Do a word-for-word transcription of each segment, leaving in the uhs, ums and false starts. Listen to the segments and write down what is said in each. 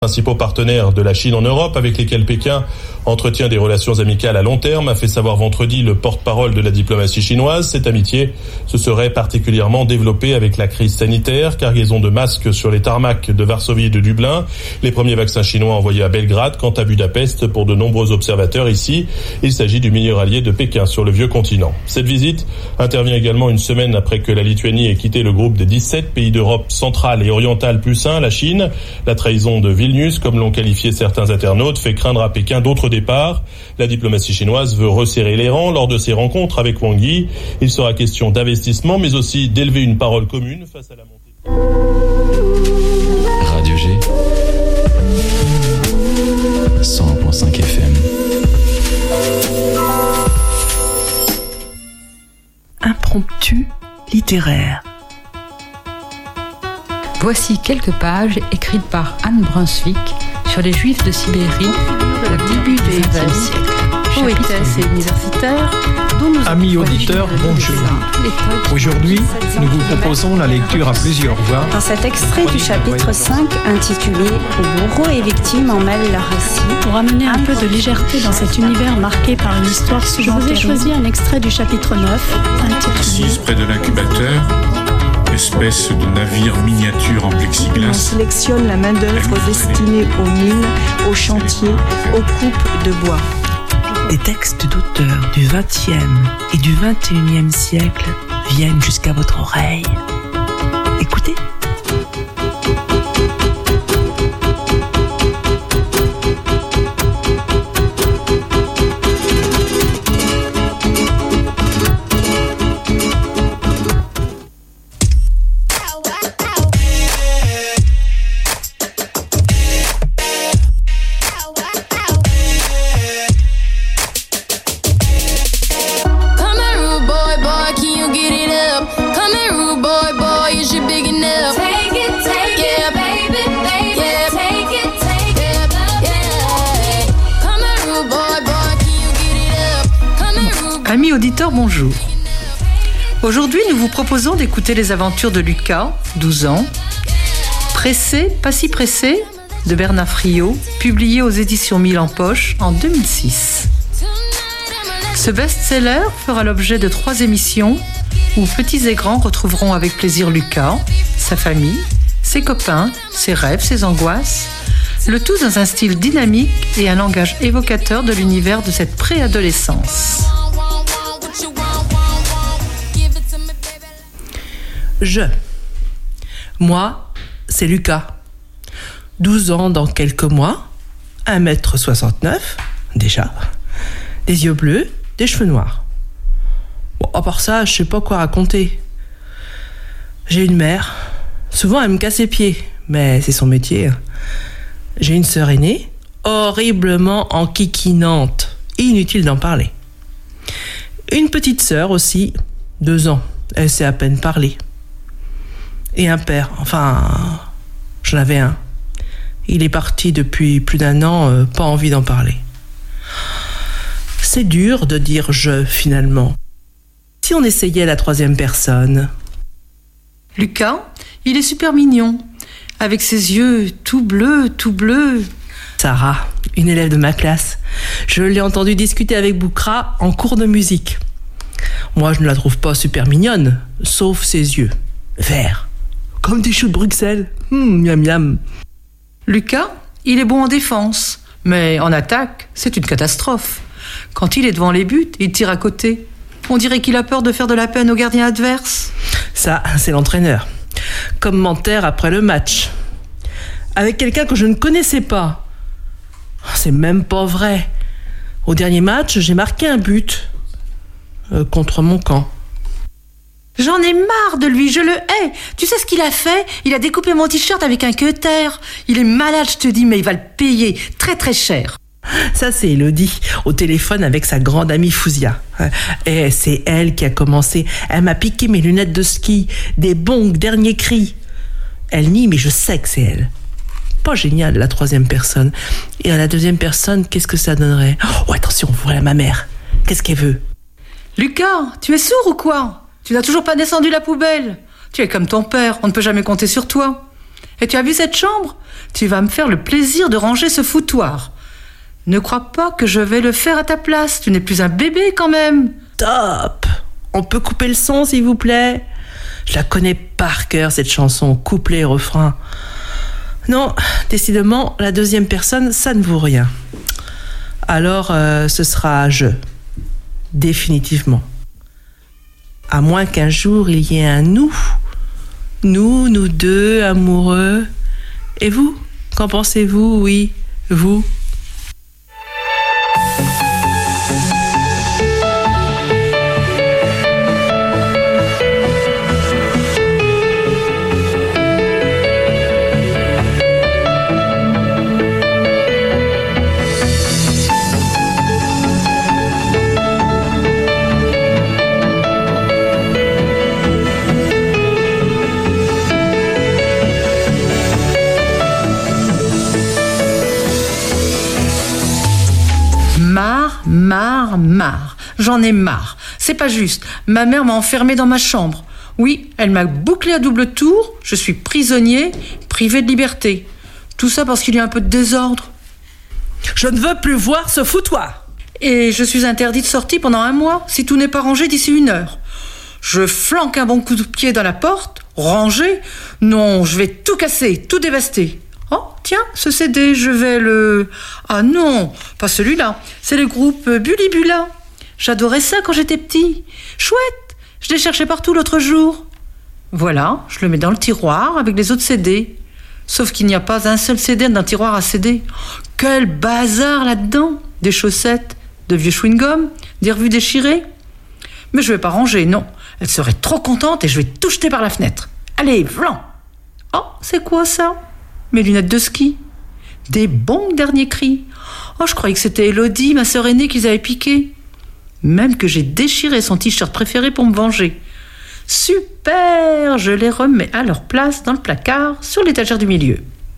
Principaux partenaires de la Chine en Europe, avec lesquels Pékin entretient des relations amicales à long terme, a fait savoir vendredi le porte-parole de la diplomatie chinoise. Cette amitié se serait particulièrement développée avec la crise sanitaire, cargaison de masques sur les tarmacs de Varsovie et de Dublin, les premiers vaccins chinois envoyés à Belgrade, quant à Budapest pour de nombreux observateurs ici. Il s'agit du meilleur allié de Pékin sur le vieux continent. Cette visite intervient également une semaine après que la Lituanie ait quitté le groupe des dix-sept pays d'Europe centrale et orientale plus un, la Chine. La trahison de Vilnius, comme l'ont qualifié certains internautes, fait craindre à Pékin d'autres départs. La diplomatie chinoise veut resserrer les rangs lors de ses rencontres avec Wang Yi. Il sera question d'investissement, mais aussi d'élever une parole commune face à la montée. Radio G, cent un virgule cinq F M. Impromptu littéraire. Voici quelques pages écrites par Anne Brunswick sur les Juifs de Sibérie au début du vingtième siècle. Poétesse et universitaire, dont nous Amis auditeurs, bonjour. Aujourd'hui, nous vous proposons la lecture à plusieurs voix. Dans cet extrait du chapitre cinq intitulé « Bourreaux et victimes en mêlent leur récit », pour amener un peu de légèreté dans cet univers marqué par une histoire souvent terrible, je vous ai choisi un extrait du chapitre neuf intitulé Assise près de l'incubateur, espèce de navire miniature en plexiglas. On sélectionne la main-d'œuvre destinée aux mines, aux chantiers, aux coupes de bois. Des textes d'auteurs du vingtième et du vingt et unième siècle viennent jusqu'à votre oreille. Écoutez. Amis auditeurs, bonjour. Aujourd'hui, nous vous proposons d'écouter les aventures de Lucas, douze ans, Pressé, pas si pressé, de Bernard Friot, publié aux éditions Mille en Poche en deux mille six. Ce best-seller fera l'objet de trois émissions où petits et grands retrouveront avec plaisir Lucas, sa famille, ses copains, ses rêves, ses angoisses, le tout dans un style dynamique et un langage évocateur de l'univers de cette préadolescence. Je. Moi, c'est Lucas. douze ans dans quelques mois, un mètre soixante-neuf, déjà, des yeux bleus, des cheveux noirs. Bon, à part ça, je sais pas quoi raconter. J'ai une mère. Souvent, elle me casse les pieds, mais c'est son métier. J'ai une sœur aînée, horriblement enquiquinante. Inutile d'en parler. Une petite sœur aussi, deux ans. Elle sait à peine parler. Et un père, enfin, j'en avais un. Il est parti depuis plus d'un an, euh, pas envie d'en parler. C'est dur de dire « je » finalement. Si on essayait la troisième personne. Lucas, il est super mignon, avec ses yeux tout bleus, tout bleus. Sarah, une élève de ma classe. Je l'ai entendue discuter avec Boukra en cours de musique. Moi, je ne la trouve pas super mignonne, sauf ses yeux. Verts. Comme des choux de Bruxelles. Hum, miam miam. Lucas, il est bon en défense, mais en attaque, c'est une catastrophe. Quand il est devant les buts, il tire à côté. On dirait qu'il a peur de faire de la peine au gardien adverse. Ça, c'est l'entraîneur. Commentaire après le match. Avec quelqu'un que je ne connaissais pas. C'est même pas vrai. Au dernier match, j'ai marqué un but. Euh, contre mon camp. J'en ai marre de lui, je le hais. Tu sais ce qu'il a fait ? Il a découpé mon t-shirt avec un cutter. Il est malade, je te dis, mais il va le payer très très cher. Ça, c'est Elodie, au téléphone avec sa grande amie Fouzia. Et c'est elle qui a commencé. Elle m'a piqué mes lunettes de ski, des bons derniers cris. Elle nie, mais je sais que c'est elle. Pas génial, la troisième personne. Et à la deuxième personne, qu'est-ce que ça donnerait ? Oh, attention, voilà ma mère. Qu'est-ce qu'elle veut ? Lucas, tu es sourd ou quoi ? Tu n'as toujours pas descendu la poubelle. Tu es comme ton père, on ne peut jamais compter sur toi. Et tu as vu cette chambre? Tu vas me faire le plaisir de ranger ce foutoir. Ne crois pas que je vais le faire à ta place. Tu n'es plus un bébé quand même. Top! On peut couper le son, s'il vous plaît? Je la connais par cœur, cette chanson, couplet et refrain. Non, décidément, la deuxième personne, ça ne vaut rien. Alors, euh, ce sera je. Définitivement. À moins qu'un jour, il y ait un nous. Nous, nous deux, amoureux. Et vous? Qu'en pensez-vous? Oui, vous? Marre, marre, marre. J'en ai marre. C'est pas juste. Ma mère m'a enfermée dans ma chambre. Oui, elle m'a bouclé à double tour. Je suis prisonnier, privé de liberté. Tout ça parce qu'il y a un peu de désordre. Je ne veux plus voir ce foutoir. Et je suis interdit de sortie pendant un mois, si tout n'est pas rangé d'ici une heure. Je flanque un bon coup de pied dans la porte. Rangé? Non, je vais tout casser, tout dévaster. Oh, tiens, ce C D, je vais le... Ah non, pas celui-là. C'est le groupe Bulibula. J'adorais ça quand j'étais petit. Chouette, je l'ai cherché partout l'autre jour. Voilà, je le mets dans le tiroir avec les autres C D. Sauf qu'il n'y a pas un seul C D d'un tiroir à C D. Quel bazar là-dedans! Des chaussettes, de vieux chewing-gum, des revues déchirées. Mais je vais pas ranger, non. Elle serait trop contente et je vais tout jeter par la fenêtre. Allez, vlan! Oh, c'est quoi ça? Mes lunettes de ski. Des bons derniers cris. Oh, je croyais que c'était Élodie, ma sœur aînée, qu'ils avaient piqué. Même que j'ai déchiré son t-shirt préféré pour me venger. Super! Je les remets à leur place dans le placard, sur l'étagère du milieu.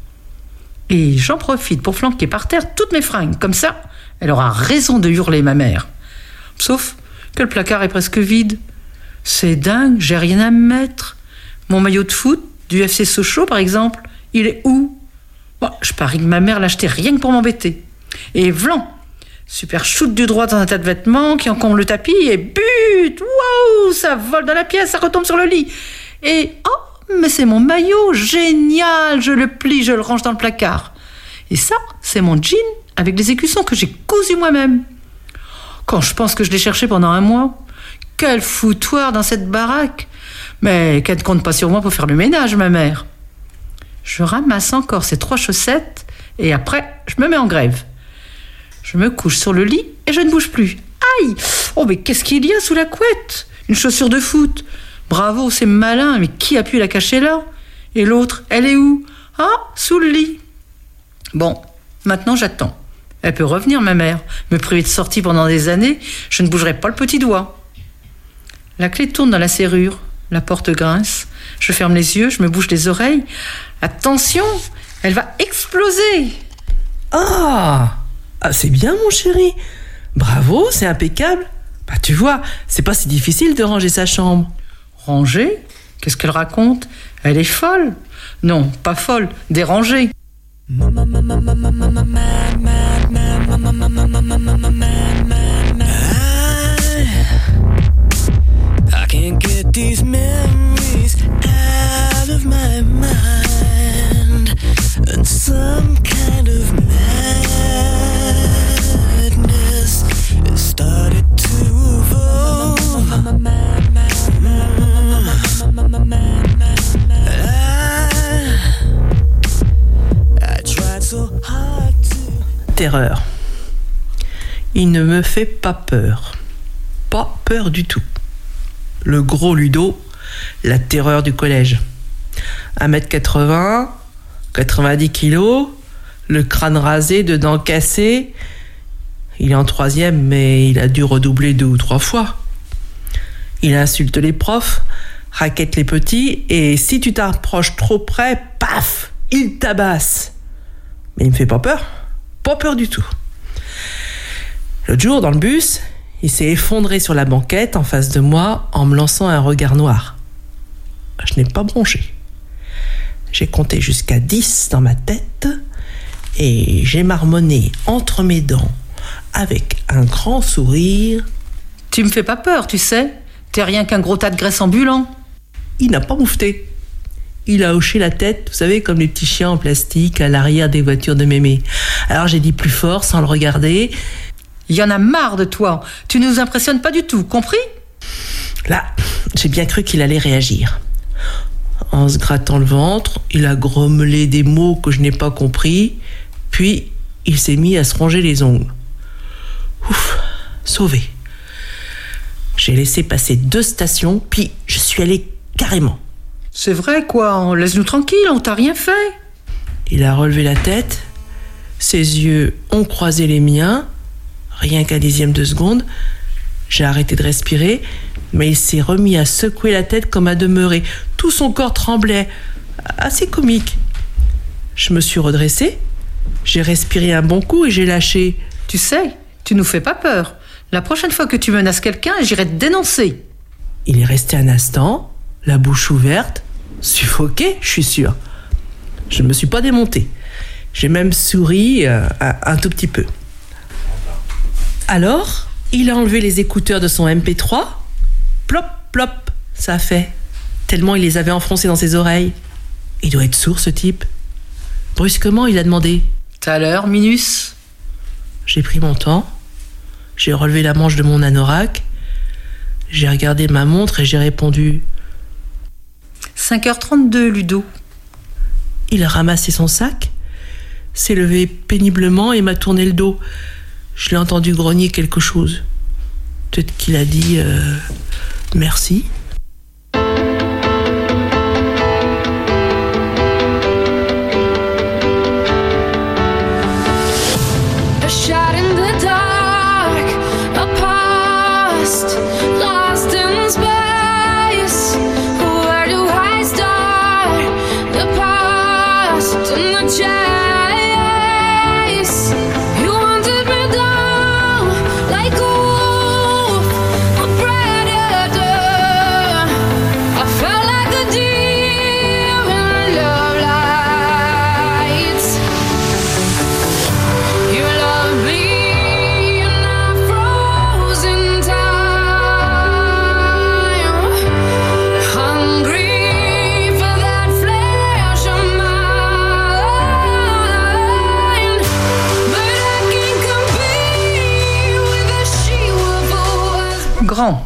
Et j'en profite pour flanquer par terre toutes mes fringues. Comme ça, elle aura raison de hurler, ma mère. Sauf que le placard est presque vide. C'est dingue, j'ai rien à me mettre. Mon maillot de foot, du F C Sochaux par exemple, il est où? Bon, je parie que ma mère l'a acheté rien que pour m'embêter. Et vlan! Super shoot du droit dans un tas de vêtements qui encombre le tapis et but! Waouh! Ça vole dans la pièce, ça retombe sur le lit. Et oh, mais c'est mon maillot! Génial! Je le plie, je le range dans le placard. Et ça, c'est mon jean avec les écussons que j'ai cousus moi-même. Quand je pense que je l'ai cherché pendant un mois, quel foutoir dans cette baraque! Mais qu'elle ne compte pas sur moi pour faire le ménage, ma mère. Je ramasse encore ces trois chaussettes et après, je me mets en grève. Je me couche sur le lit et je ne bouge plus. Aïe! Oh, mais qu'est-ce qu'il y a sous la couette? Une chaussure de foot. Bravo, c'est malin, mais qui a pu la cacher là? Et l'autre, elle est où? Ah, sous le lit. Bon, maintenant j'attends. Elle peut revenir, ma mère. Me priver de sortie pendant des années, je ne bougerai pas le petit doigt. La clé tourne dans la serrure. La porte grince. Je ferme les yeux, je me bouche les oreilles. Attention, elle va exploser. Ah, ah c'est bien, mon chéri. Bravo, c'est impeccable. Bah, tu vois, c'est pas si difficile de ranger sa chambre. Ranger? Qu'est-ce qu'elle raconte? Elle est folle. Non, pas folle, dérangée. I can't get these memories out of my mind, and some kind of madness has started to evolve. I, I tried so hard to... Terreur. Il ne me fait pas peur. Pas peur du tout. Le gros Ludo, la terreur du collège. un mètre quatre-vingts, quatre-vingt-dix kilos, le crâne rasé, deux dents cassées. Il est en troisième, mais il a dû redoubler deux ou trois fois. Il insulte les profs, raquette les petits, et si tu t'approches trop près, paf, il tabasse. Mais il me fait pas peur, pas peur du tout. L'autre jour, dans le bus, il s'est effondré sur la banquette en face de moi en me lançant un regard noir. Je n'ai pas bronché. J'ai compté jusqu'à dix dans ma tête et j'ai marmonné entre mes dents avec un grand sourire. Tu me fais pas peur, tu sais. T'es rien qu'un gros tas de graisse ambulant. Il n'a pas moufté. Il a hoché la tête, vous savez, comme les petits chiens en plastique à l'arrière des voitures de mémé. Alors j'ai dit plus fort, sans le regarder. Il y en a marre de toi. Tu nous impressionnes pas du tout, compris ? Là, j'ai bien cru qu'il allait réagir. En se grattant le ventre, il a grommelé des mots que je n'ai pas compris, puis il s'est mis à se ronger les ongles. Ouf, sauvé. J'ai laissé passer deux stations, puis je suis allé carrément. C'est vrai, quoi. Laisse-nous tranquille, on t'a rien fait. Il a relevé la tête, ses yeux ont croisé les miens, rien qu'un dixième de seconde. J'ai arrêté de respirer, mais il s'est remis à secouer la tête comme à demeurer. Tout son corps tremblait, assez comique. Je me suis redressée, j'ai respiré un bon coup et j'ai lâché. Tu sais, tu nous fais pas peur. La prochaine fois que tu menaces quelqu'un, j'irai te dénoncer. Il est resté un instant, la bouche ouverte, suffoqué, je suis sûre. Je ne me suis pas démontée. J'ai même souri euh, un tout petit peu. Alors, il a enlevé les écouteurs de son M P trois. Plop, plop, ça a fait. Tellement il les avait enfoncés dans ses oreilles. Il doit être sourd, ce type. Brusquement, il a demandé. T'as l'heure, Minus ? J'ai pris mon temps. J'ai relevé la manche de mon anorak. J'ai regardé ma montre et j'ai répondu. cinq heures trente-deux, Ludo. Il a ramassé son sac, s'est levé péniblement et m'a tourné le dos. Je l'ai entendu grogner quelque chose. Peut-être qu'il a dit euh, merci. Grand.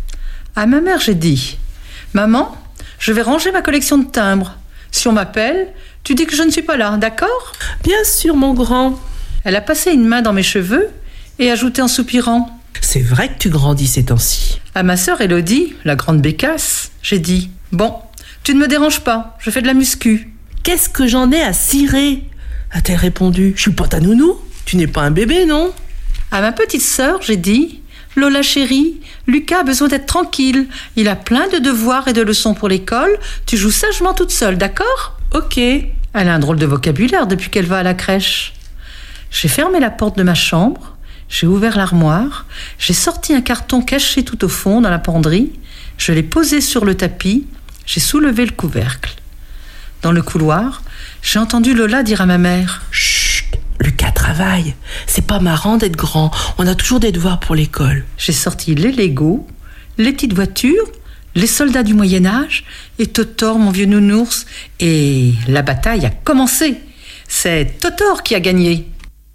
À ma mère, j'ai dit « Maman, je vais ranger ma collection de timbres. Si on m'appelle, tu dis que je ne suis pas là, d'accord ?» Bien sûr, mon grand. Elle a passé une main dans mes cheveux et ajouté en soupirant « C'est vrai que tu grandis ces temps-ci. » À ma sœur Élodie, la grande bécasse, j'ai dit « Bon, tu ne me déranges pas, je fais de la muscu. » Qu'est-ce que j'en ai à cirer ? A-t-elle répondu. Je suis pas ta nounou. Tu n'es pas un bébé, non ? À ma petite sœur, j'ai dit « Lola chérie, Lucas a besoin d'être tranquille. Il a plein de devoirs et de leçons pour l'école. Tu joues sagement toute seule, d'accord ? Ok. » Elle a un drôle de vocabulaire depuis qu'elle va à la crèche. J'ai fermé la porte de ma chambre, j'ai ouvert l'armoire, j'ai sorti un carton caché tout au fond dans la penderie, je l'ai posé sur le tapis, j'ai soulevé le couvercle. Dans le couloir, j'ai entendu Lola dire à ma mère « Chut, Lucas travaille. C'est pas marrant d'être grand. On a toujours des devoirs pour l'école. » J'ai sorti les Legos, les petites voitures, les soldats du Moyen-Âge et Totor, mon vieux nounours. Et la bataille a commencé. C'est Totor qui a gagné.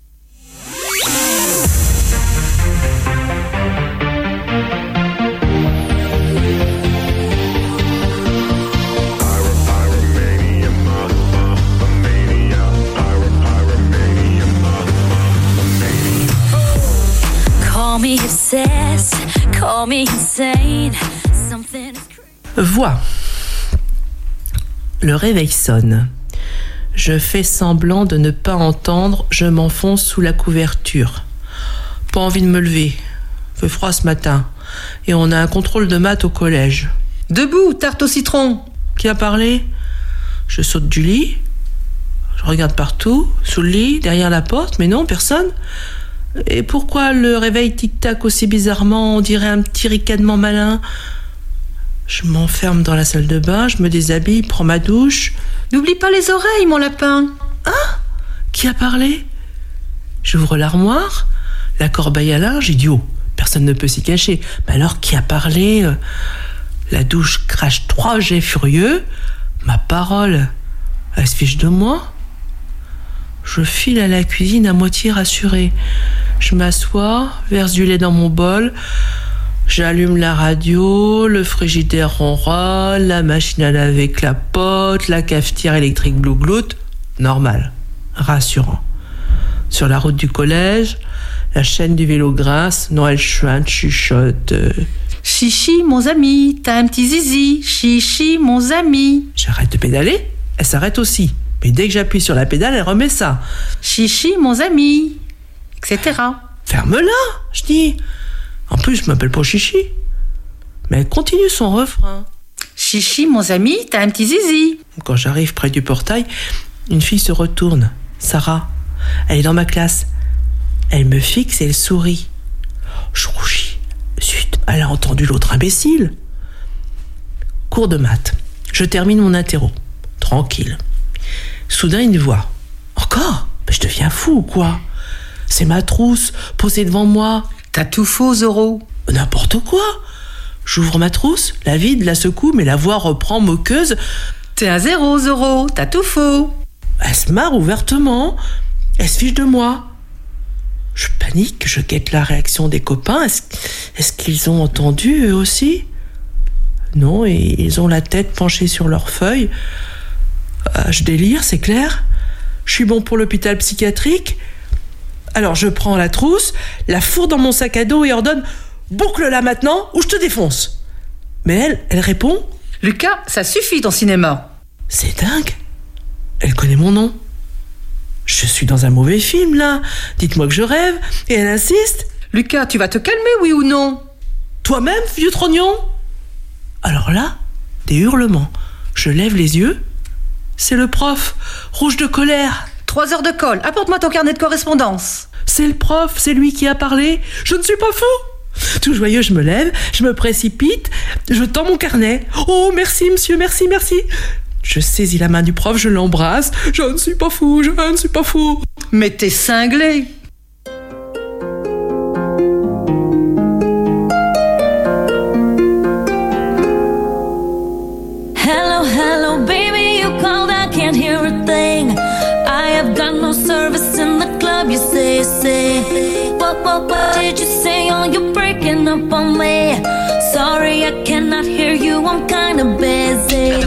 Voix. Le réveil sonne. Je fais semblant de ne pas entendre, je m'enfonce sous la couverture. Pas envie de me lever. Fait froid ce matin. Et on a un contrôle de maths au collège. Debout, tarte au citron. Qui a parlé ? Je saute du lit. Je regarde partout, sous le lit, derrière la porte, mais non, personne. Et pourquoi le réveil tic-tac aussi bizarrement, on dirait un petit ricanement malin ? Je m'enferme dans la salle de bain, je me déshabille, prends ma douche. N'oublie pas les oreilles, mon lapin. Hein ? Qui a parlé ? J'ouvre l'armoire, la corbeille à linge, idiot. Personne ne peut s'y cacher. Mais alors, qui a parlé ? La douche crache trois jets furieux. Ma parole, elle se fiche de moi. Je file à la cuisine à moitié rassurée. Je m'assois, verse du lait dans mon bol. J'allume la radio, le frigidaire ronronne, la machine à laver clapote, la cafetière électrique blougloute. Normal, rassurant. Sur la route du collège, la chaîne du vélo grince, Noël chouin chuchote. Chichi, mon ami, t'as un petit zizi. Chichi, mon ami. J'arrête de pédaler, elle s'arrête aussi. Mais dès que j'appuie sur la pédale, elle remet ça. Chichi, mon ami, et cetera. Ferme-la, je dis. En plus, je m'appelle pas Chichi. Mais elle continue son refrain. Chichi, mon ami, t'as un petit zizi. Quand j'arrive près du portail, une fille se retourne. Sarah. Elle est dans ma classe. Elle me fixe et elle sourit. Je rougis. Zut, elle a entendu l'autre imbécile. Cours de maths. Je termine mon interro. Tranquille. Soudain, une voix. Encore ? Je deviens fou ou quoi ? C'est ma trousse, posée devant moi. T'as tout faux, Zoro. N'importe quoi. J'ouvre ma trousse, la vide, la secoue, mais la voix reprend moqueuse. T'es un zéro, Zoro, t'as tout faux. Elle se marre ouvertement. Elle se fiche de moi. Je panique, je guette la réaction des copains. Est-ce, est-ce qu'ils ont entendu, eux aussi ? Non, et ils ont la tête penchée sur leurs feuilles. Euh, je délire, c'est clair. Je suis bon pour l'hôpital psychiatrique. Alors je prends la trousse, la fourre dans mon sac à dos et ordonne « Boucle-la maintenant ou je te défonce !» Mais elle, elle répond « Lucas, ça suffit ton cinéma !» C'est dingue. Elle connaît mon nom. Je suis dans un mauvais film, là. Dites-moi que je rêve. Et elle insiste. « Lucas, tu vas te calmer, oui ou non ?»« Toi-même, vieux trognon ?» Alors là, des hurlements. Je lève les yeux. C'est le prof, rouge de colère. Trois heures de colle, apporte-moi ton carnet de correspondance. C'est le prof, c'est lui qui a parlé. Je ne suis pas fou. Tout joyeux, je me lève, je me précipite, je tends mon carnet. Oh, merci, monsieur, merci, merci. Je saisis la main du prof, je l'embrasse. Je ne suis pas fou, je ne suis pas fou. Mais t'es cinglé. Hello, hello, baby, you called, I can't hear a thing. I have got no service in the club, you say, say. What, what, what did you say? Oh, you're breaking up on me. Sorry, I cannot hear you, I'm kinda busy.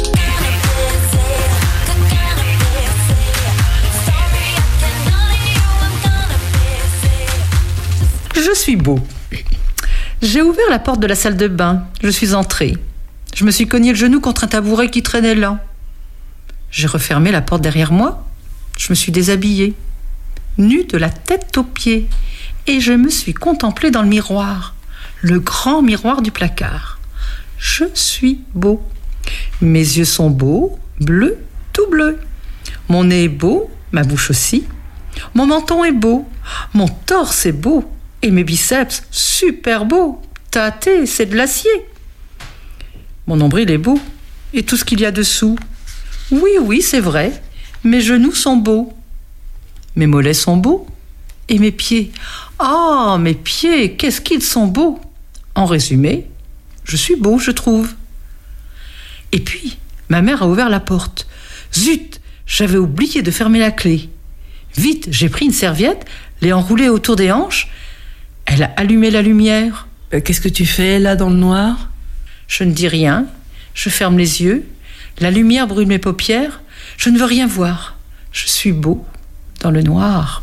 Je suis beau. J'ai ouvert la porte de la salle de bain. Je suis entrée. Je me suis cogné le genou contre un tabouret qui traînait là. J'ai refermé la porte derrière moi. Je me suis déshabillée, nue de la tête aux pieds, et je me suis contemplée dans le miroir, le grand miroir du placard. Je suis beau. Mes yeux sont beaux, bleus, tout bleus. Mon nez est beau, ma bouche aussi. Mon menton est beau, mon torse est beau, et mes biceps, super beaux. Tâtés, c'est de l'acier. Mon nombril est beau, et tout ce qu'il y a dessous. Oui, oui, c'est vrai, mes genoux sont beaux. Mes mollets sont beaux, et mes pieds. Ah, mes pieds, qu'est-ce qu'ils sont beaux. En résumé, je suis beau, je trouve. Et puis, ma mère a ouvert la porte. Zut, j'avais oublié de fermer la clé. Vite, j'ai pris une serviette, l'ai enroulée autour des hanches. Elle a allumé la lumière. Euh, qu'est-ce que tu fais là dans le noir ? Je ne dis rien, je ferme les yeux. La lumière brûle mes paupières. Je ne veux rien voir. Je suis beau dans le noir.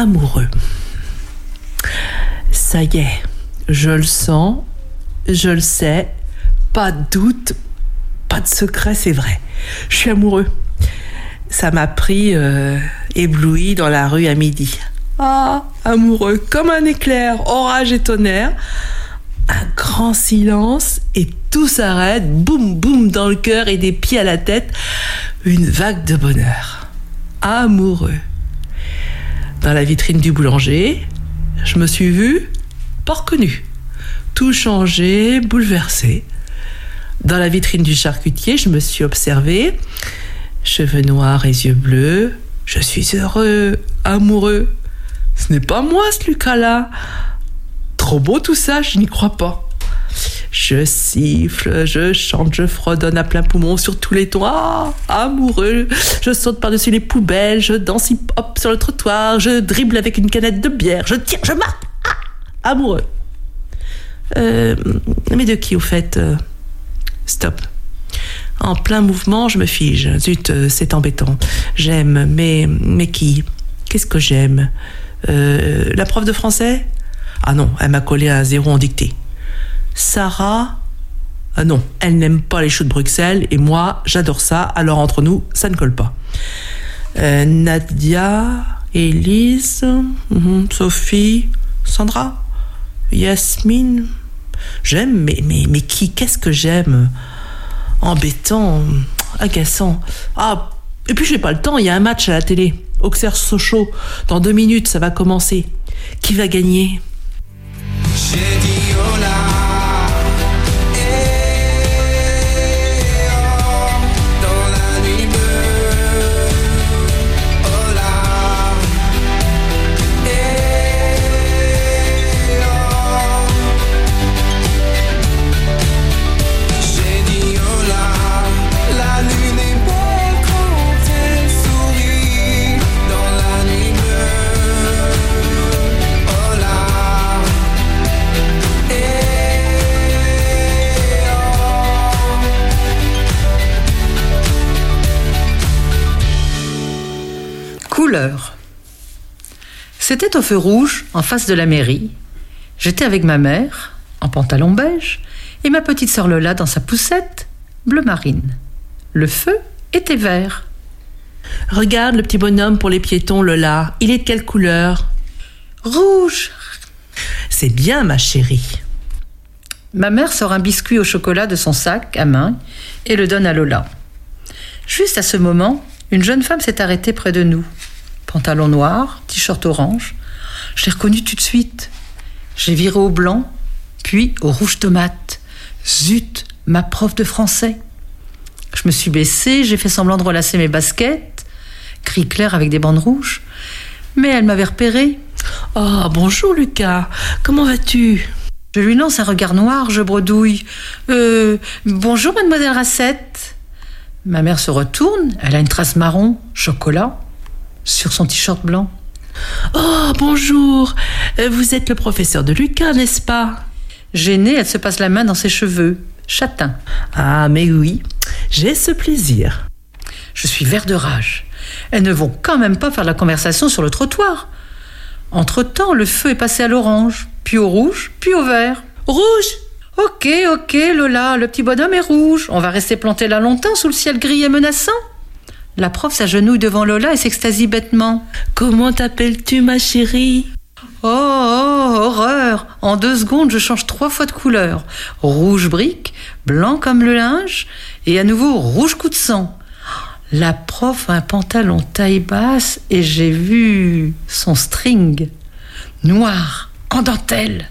amoureux. Ça y est, je le sens, je le sais, pas de doute, pas de secret, c'est vrai. Je suis amoureux. Ça m'a pris euh, ébloui dans la rue à midi. Ah, amoureux, comme un éclair, orage et tonnerre. Un grand silence et tout s'arrête, boum boum dans le cœur et des pieds à la tête. Une vague de bonheur. Amoureux. Dans la vitrine du boulanger, je me suis vue, pas reconnue. Tout changé, bouleversé. Dans la vitrine du charcutier, je me suis observée. Cheveux noirs et yeux bleus. Je suis heureux, amoureux. Ce n'est pas moi, ce Lucas-là. Trop beau tout ça, je n'y crois pas. Je siffle, je chante, je fredonne à plein poumon sur tous les tons. Ah, amoureux. Je saute par-dessus les poubelles, je danse hip-hop sur le trottoir, je dribble avec une canette de bière, je tire, je marque. Ah, amoureux. Euh, mais de qui, au fait euh, Stop. En plein mouvement, je me fige. Zut, euh, c'est embêtant. J'aime, mais, mais qui Qu'est-ce que j'aime euh, La prof de français Ah non, elle m'a collé un zéro en dictée. Sarah Ah non, elle n'aime pas les choux de Bruxelles et moi, j'adore ça, alors entre nous, ça ne colle pas. Euh, Nadia, Élise, mm-hmm, Sophie, Sandra, Yasmine. J'aime, mais, mais, mais qui Qu'est-ce que j'aime Embêtant, agaçant. Ah, et puis j'ai pas le temps, il y a un match à la télé. Auxerre Sochaux, dans deux minutes, ça va commencer. Qui va gagner? J'ai dit hola. Couleur. C'était au feu rouge, en face de la mairie. J'étais avec ma mère, en pantalon beige, et ma petite sœur Lola dans sa poussette, bleu marine. Le feu était vert. Regarde le petit bonhomme pour les piétons, Lola. Il est de quelle couleur? Rouge. C'est bien, ma chérie. Ma mère sort un biscuit au chocolat de son sac à main et le donne à Lola. Juste à ce moment, une jeune femme s'est arrêtée près de nous. Pantalon noir, t-shirt orange. Je l'ai reconnue tout de suite. J'ai viré au blanc, puis au rouge tomate. Zut, ma prof de français. Je me suis baissée, j'ai fait semblant de relasser mes baskets, gris clair avec des bandes rouges. Mais elle m'avait repérée. Oh, bonjour Lucas, comment vas-tu? Je lui lance un regard noir, je bredouille. Euh, bonjour mademoiselle Racette. Ma mère se retourne, elle a une trace marron, chocolat, sur son t-shirt blanc. Oh, bonjour. Vous êtes le professeur de Lucas, n'est-ce pas? Gênée, elle se passe la main dans ses cheveux, châtains. Ah, mais oui, j'ai ce plaisir. Je suis vert de rage. Elles ne vont quand même pas faire la conversation sur le trottoir. Entre-temps, le feu est passé à l'orange, puis au rouge, puis au vert. Rouge! Ok, ok, Lola, le petit bonhomme est rouge. On va rester planté là longtemps sous le ciel gris et menaçant. La prof s'agenouille devant Lola et s'extasie bêtement. Comment t'appelles-tu, ma chérie? Oh, oh, horreur! En deux secondes, je change trois fois de couleur. Rouge brique, blanc comme le linge, et à nouveau rouge coup de sang. La prof a un pantalon taille basse et j'ai vu son string noir en dentelle.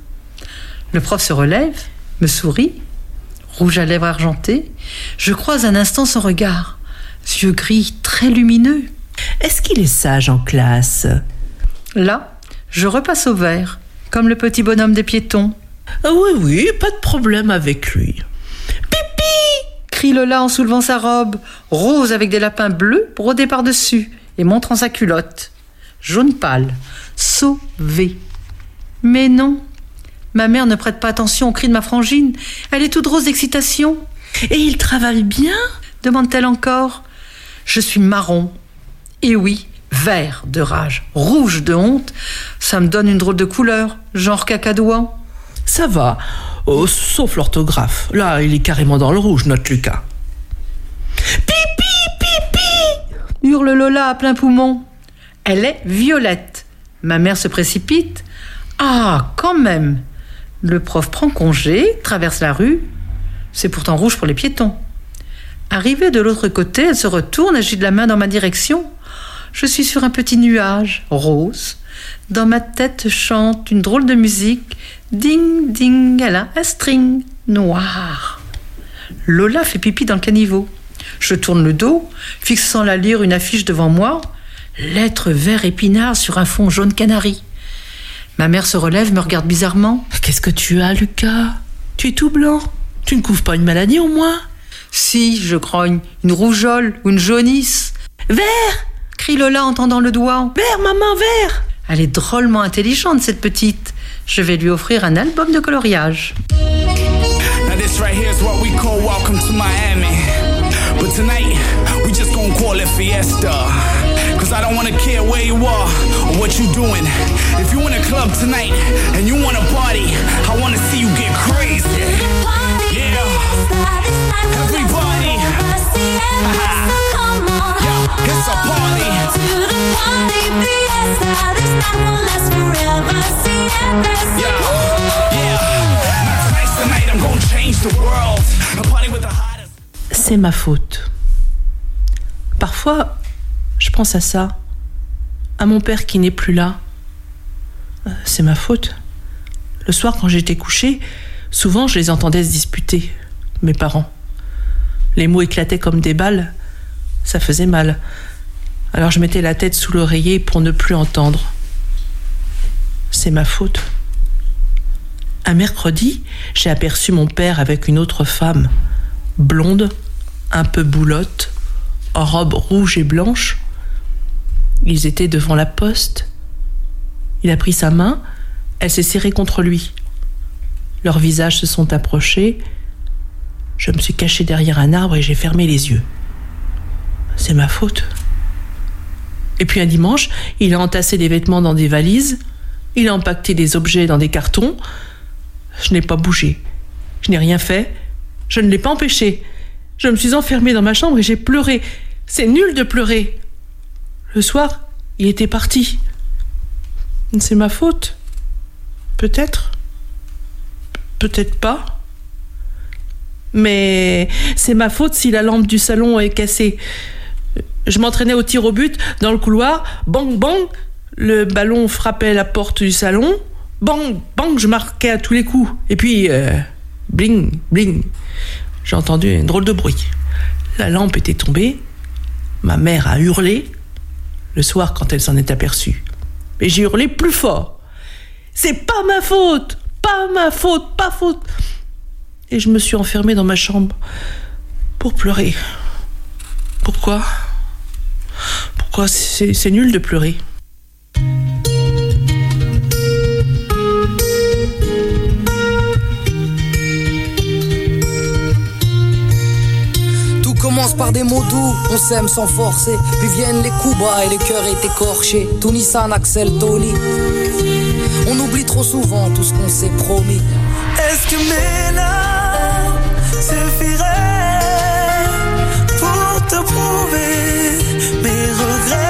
Le prof se relève, me sourit, rouge à lèvres argentées. Je croise un instant son regard, yeux gris très lumineux. Est-ce qu'il est sage en classe? Là, je repasse au vert, comme le petit bonhomme des piétons. Ah oui, oui, pas de problème avec lui. Pipi! Crie Lola en soulevant sa robe, rose avec des lapins bleus brodés par-dessus et montrant sa culotte. Jaune pâle, sauvé. Mais non. Ma mère ne prête pas attention aux cris de ma frangine. Elle est toute rose d'excitation. Et il travaille bien? Demande-t-elle encore. Je suis marron. Et oui, vert. vert de rage, rouge de honte. Ça me donne une drôle de couleur, genre cacadois. Ça va, oh, sauf l'orthographe. Là, il est carrément dans le rouge, notre Lucas. Pipi, pipi, hurle Lola à plein poumon. Elle est violette. Ma mère se précipite. Ah, quand même. Le prof prend congé, traverse la rue. C'est pourtant rouge pour les piétons. Arrivée de l'autre côté, elle se retourne, agite la main dans ma direction. Je suis sur un petit nuage, rose. Dans ma tête chante une drôle de musique. Ding, ding, elle a un string noir. Lola fait pipi dans le caniveau. Je tourne le dos, fixant la lire une affiche devant moi. Lettres vert épinard sur un fond jaune canari. Ma mère se relève, me regarde bizarrement. Qu'est-ce que tu as, Lucas? Tu es tout blanc. Tu ne couvres pas une maladie au moins? Si, je grogne, une rougeole ou une jaunisse. Vert! Crie Lola en tendant le doigt. Vert, maman, vert! Elle est drôlement intelligente, cette petite. Je vais lui offrir un album de coloriage. Now this right here is what we call welcome to Miami. But tonight, we just gonna call it fiesta. Cause I don't wanna care where you are or what you doing. If you in a club tonight and you wanna party, I wanna see you get crazy. Yeah, everybody. Yeah, it's a party. Yeah, yeah. Tonight's the night I'm gonna change the world. A party with the hottest. C'est ma faute. Parfois, je pense à ça, à mon père qui n'est plus là. C'est ma faute. Le soir, quand j'étais couchée, souvent je les entendais se disputer, mes parents. Les mots éclataient comme des balles, ça faisait mal. Alors je mettais la tête sous l'oreiller pour ne plus entendre. C'est ma faute. Un mercredi, j'ai aperçu mon père avec une autre femme, blonde, un peu boulotte, en robe rouge et blanche. Ils étaient devant la poste. Il a pris sa main, elle s'est serrée contre lui. Leurs visages se sont approchés. Je me suis cachée derrière un arbre et j'ai fermé les yeux. C'est ma faute. Et puis un dimanche, il a entassé des vêtements dans des valises, il a empaqueté des objets dans des cartons. Je n'ai pas bougé. Je n'ai rien fait. Je ne l'ai pas empêché. Je me suis enfermée dans ma chambre et j'ai pleuré. C'est nul de pleurer. Le soir, il était parti. C'est ma faute. Peut-être. Peut-être pas. Mais c'est ma faute si la lampe du salon est cassée. Je m'entraînais au tir au but dans le couloir. Bang, bang. Le ballon frappait la porte du salon. Bang, bang, je marquais à tous les coups. Et puis, euh, bling, bling. J'ai entendu un drôle de bruit. La lampe était tombée. Ma mère a hurlé. Le soir, quand elle s'en est aperçue. Et j'ai hurlé plus fort. C'est pas ma faute, pas ma faute, pas faute. Et je me suis enfermée dans ma chambre pour pleurer. Pourquoi ? Pourquoi ? C'est, c'est nul de pleurer. Commence par des mots doux, on s'aime sans forcer. Puis viennent les coups bas et les cœurs est écorché. Tout Nissan, Axel, Tony. On oublie trop souvent tout ce qu'on s'est promis. Est-ce que mes larmes suffiraient pour te prouver mes regrets?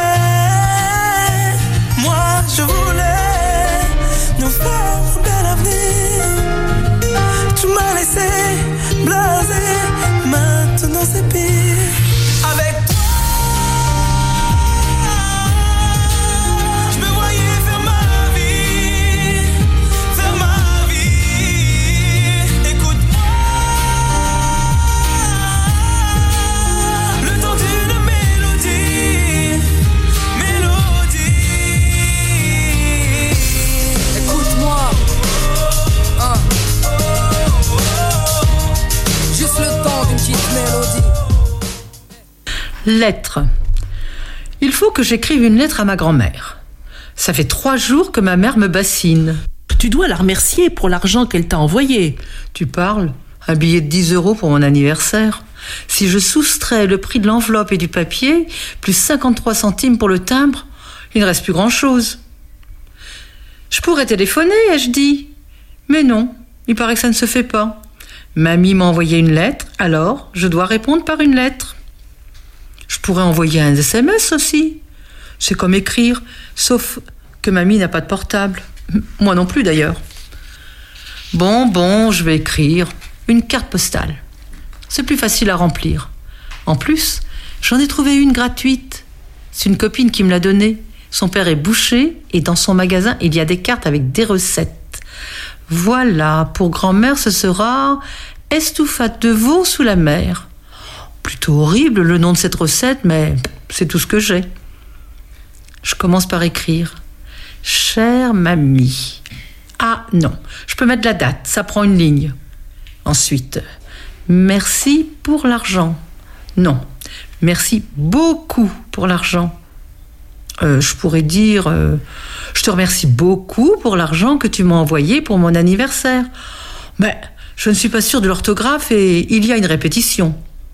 Moi je voulais nous faire un bel avenir. Tu m'as laissé blasé. Maintenant c'est pire. Avec toi, je me voyais faire ma vie, faire ma vie. Écoute-moi, le temps d'une mélodie, mélodie. Écoute-moi, hein. Juste le temps d'une petite mélodie. Lettre. Il faut que j'écrive une lettre à ma grand-mère. Ça fait trois jours que ma mère me bassine. Tu dois la remercier pour l'argent qu'elle t'a envoyé. Tu parles ? Un billet de dix euros pour mon anniversaire. Si je soustrais le prix de l'enveloppe et du papier, plus cinquante-trois centimes pour le timbre, il ne reste plus grand-chose. Je pourrais téléphoner, ai-je dit. Mais non, il paraît que ça ne se fait pas. Mamie m'a envoyé une lettre, alors je dois répondre par une lettre. Je pourrais envoyer un S M S aussi. C'est comme écrire, sauf que mamie n'a pas de portable. Moi non plus d'ailleurs. Bon, bon, je vais écrire une carte postale. C'est plus facile à remplir. En plus, j'en ai trouvé une gratuite. C'est une copine qui me l'a donnée. Son père est boucher et dans son magasin, il y a des cartes avec des recettes. Voilà, pour grand-mère, ce sera estouffade de veau sous la mer. Plutôt horrible le nom de cette recette, mais c'est tout ce que j'ai. Je commence par écrire. Chère mamie. Ah non, je peux mettre la date, ça prend une ligne. Ensuite, merci pour l'argent. Non, merci beaucoup pour l'argent. Euh, je pourrais dire, euh, je te remercie beaucoup pour l'argent que tu m'as envoyé pour mon anniversaire. Mais je ne suis pas sûre de l'orthographe et il y a une répétition.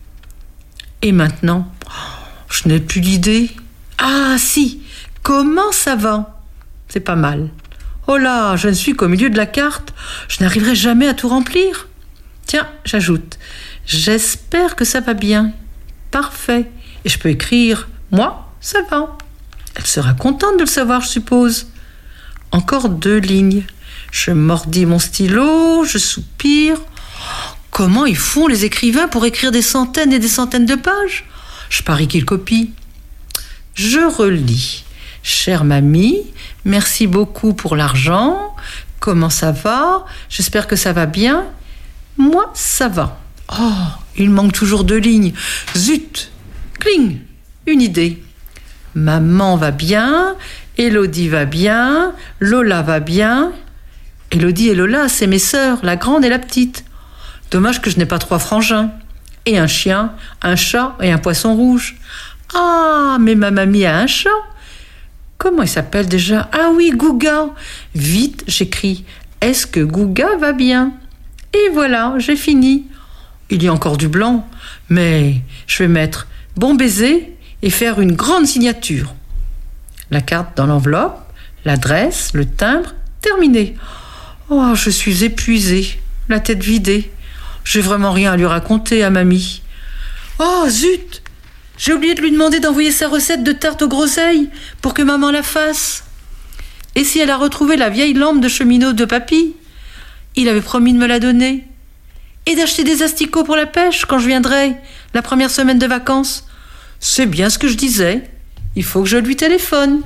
Et maintenant, je n'ai plus d'idée. Ah si, comment ça va? C'est pas mal. Oh là, je ne suis qu'au milieu de la carte. Je n'arriverai jamais à tout remplir. Tiens, j'ajoute. J'espère que ça va bien. Parfait. Et je peux écrire, moi, ça va. Elle sera contente de le savoir, je suppose. Encore deux lignes. Je mordis mon stylo, je soupire. Comment ils font les écrivains pour écrire des centaines et des centaines de pages? Je parie qu'ils copient. Je relis. Chère mamie, merci beaucoup pour l'argent. Comment ça va? J'espère que ça va bien. Moi, ça va. Oh, il manque toujours deux lignes. Zut! Cling! Une idée. Maman va bien, Élodie va bien, Lola va bien. Élodie et Lola, c'est mes sœurs, la grande et la petite. Dommage que je n'ai pas trois frangins. Et un chien, un chat et un poisson rouge. Ah, mais ma mamie a un chat. Comment il s'appelle déjà? Ah oui, Gouga. Vite, j'écris. Est-ce que Gouga va bien? Et voilà, j'ai fini. Il y a encore du blanc, mais je vais mettre bon baiser et faire une grande signature. La carte dans l'enveloppe, l'adresse, le timbre, terminé. Oh, je suis épuisée, la tête vidée. J'ai vraiment rien à lui raconter à mamie. Oh, zut! J'ai oublié de lui demander d'envoyer sa recette de tarte aux groseilles pour que maman la fasse. Et si elle a retrouvé la vieille lampe de cheminot de papy? Il avait promis de me la donner. Et d'acheter des asticots pour la pêche quand je viendrai, la première semaine de vacances. C'est bien ce que je disais. Il faut que je lui téléphone.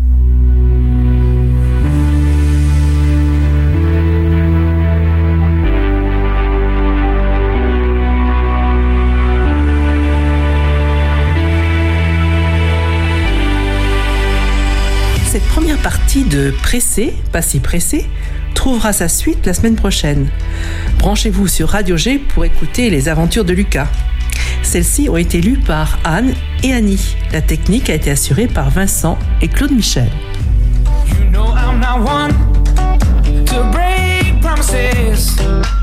Cette première partie de Pressé, pas si pressé, trouvera sa suite la semaine prochaine. Branchez-vous sur Radio G pour écouter les aventures de Lucas. Celles-ci ont été lues par Anne et Annie. La technique a été assurée par Vincent et Claude Michel. You know I'm not one to break promises.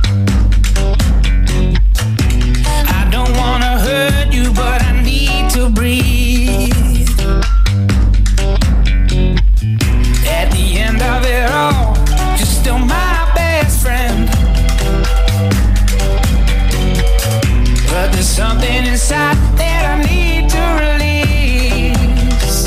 I don't wanna hurt you, but I need to breathe. At the end of it all, you're still my best friend. But there's something inside that I need to release.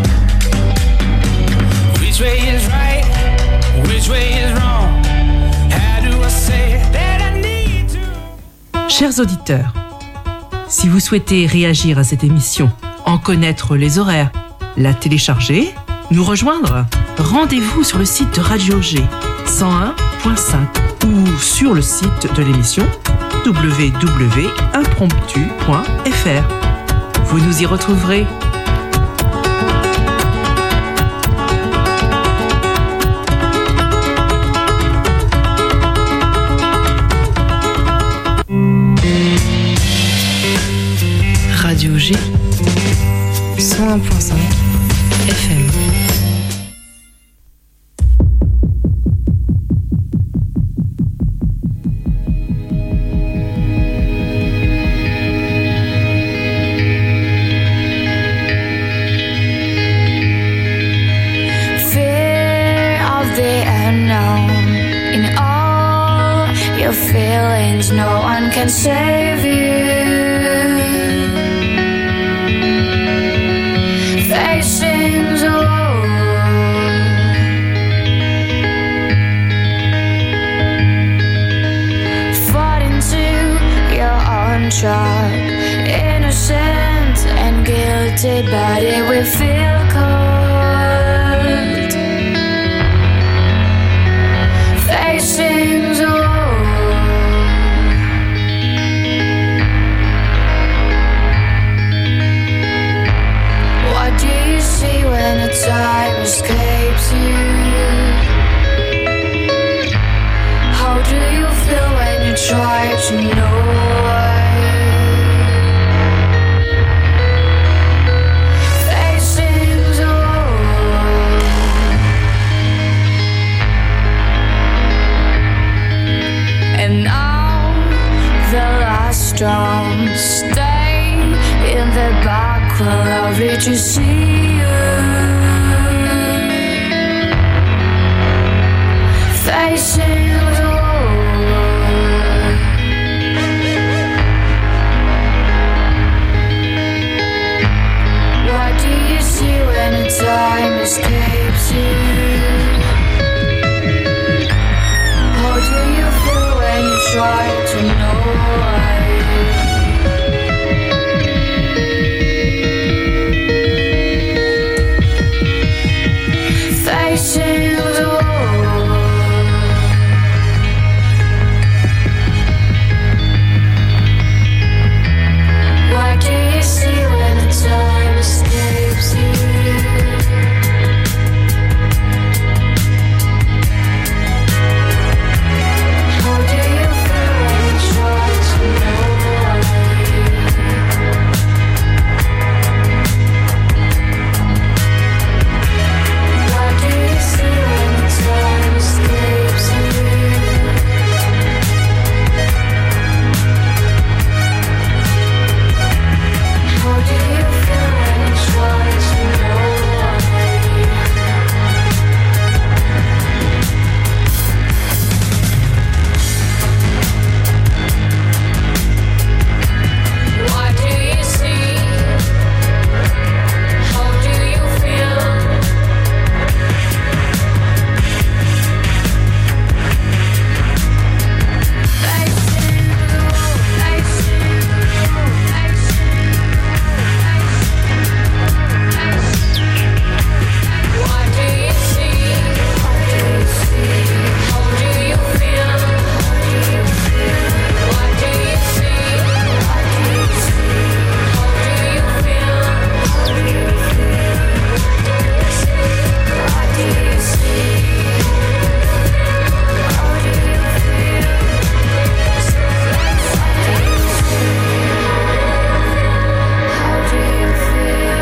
Which way is right? Which way is wrong? How do I say that I need to? Chers auditeurs, si vous souhaitez réagir à cette émission, en connaître les horaires, la télécharger, nous rejoindre, rendez-vous sur le site de Radio G cent un point cinq ou sur le site de l'émission w w w point impromptu point f r. Vous nous y retrouverez. Radio G cent un point cinq F M. feelings, no one can save you. Facing the road, fought into your own trap, innocent and guilty, but it will feel cold. Facing the road. When the time escapes you, how do you feel when you try to know why? Facing the road, and now the last drums stay in the back row of it to see. Facing the road, what do you see when the time escapes you? How do you feel when you try to know why? Facing the road. Time escapes you. How do you feel when you try to know why? What do you see when the time escapes you? How do you try to know why? What do you see? How do you feel? Facing the road, facing the road, facing the road. What do you see? What do you see? How do you feel? How do you feel? What do you see? What do you see? How do you feel? How do you feel? What do you see? How do you feel? How do you feel?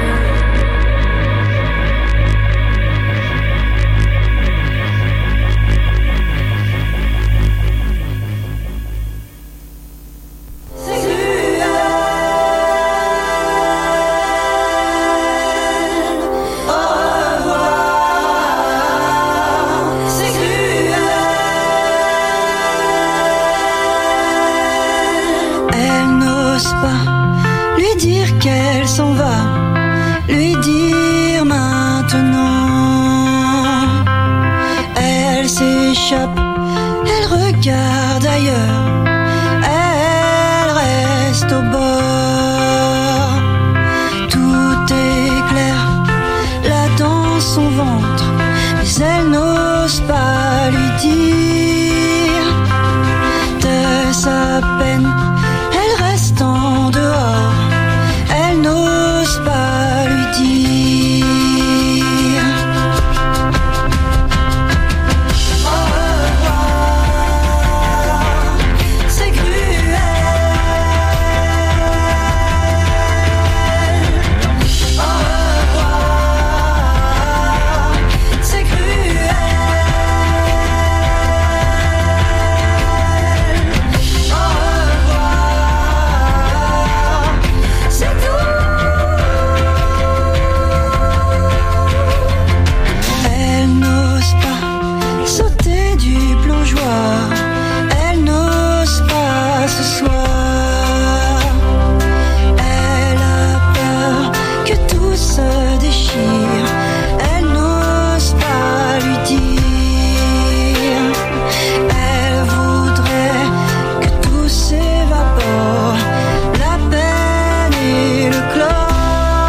Elle n'ose pas lui dire qu'elle s'en va, lui dire maintenant. Elle s'échappe, elle regarde ailleurs, elle reste au bord. Tout est clair là dans son ventre, mais elle n'ose pas